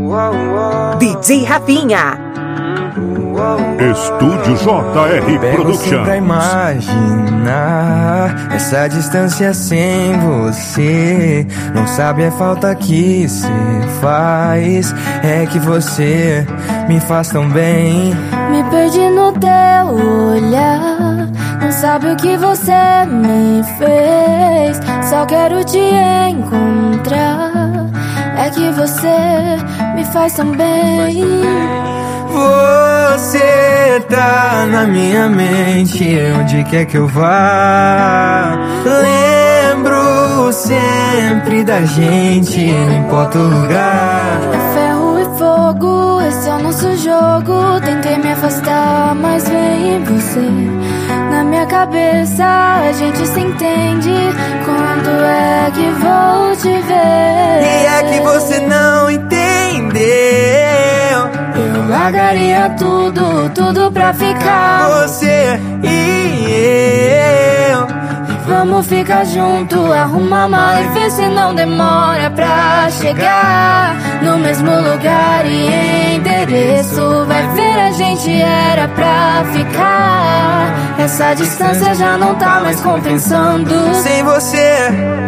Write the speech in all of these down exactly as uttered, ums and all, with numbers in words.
D J Rafinha. Estúdio J R Production. Pra imaginar essa distância sem você. Não sabe a falta que cê faz. É que você me faz tão bem. Me perdi no teu olhar. Não sabe o que você me fez. Só quero te encontrar. É que você me faz tão bem. Você tá na minha mente, onde quer que eu vá. Lembro sempre da gente, não importa o lugar. É ferro e fogo, esse é o nosso jogo. Tentei me afastar, mas vem você. Na minha cabeça a gente se entende. Quando é que vou te ver? E é que você não entendeu. Eu largaria tudo, tudo pra ficar. Você e eu. Vamos ficar junto, arruma a mala e vê se não demora pra chegar no mesmo lugar e endereço. Vai ver, a gente era pra ficar. Essa distância já não tá mais compensando. Sem você.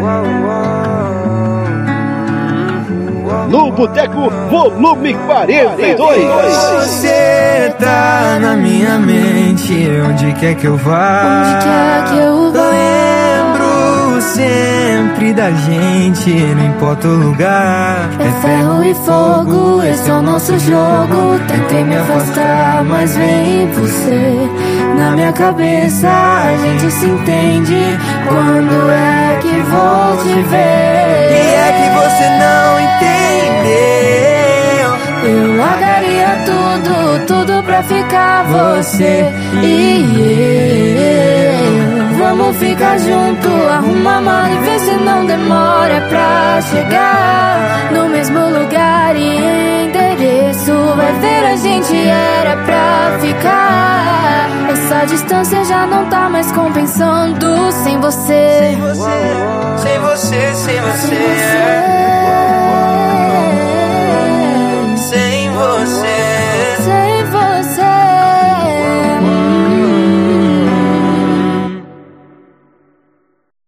No Boteco Volume quarenta e dois. Você tá na minha mente, onde quer que eu vá. Onde quer que eu vá. Lembro sempre da gente, não importa o lugar. É ferro e fogo, esse é o nosso jogo. Tentei me afastar, mas vem você. Na minha cabeça a gente se entende. Quando é que vou te ver? E é que você não entendeu. Eu largaria tudo, tudo pra ficar. Você e eu. Vamos ficar junto, arruma a mala e vê se não demora pra chegar no mesmo lugar e endereço. Vai ver, a gente era pra ficar. Essa distância já não tá mais compensando. Sem você, sem você, sem você, sem você. Sem você.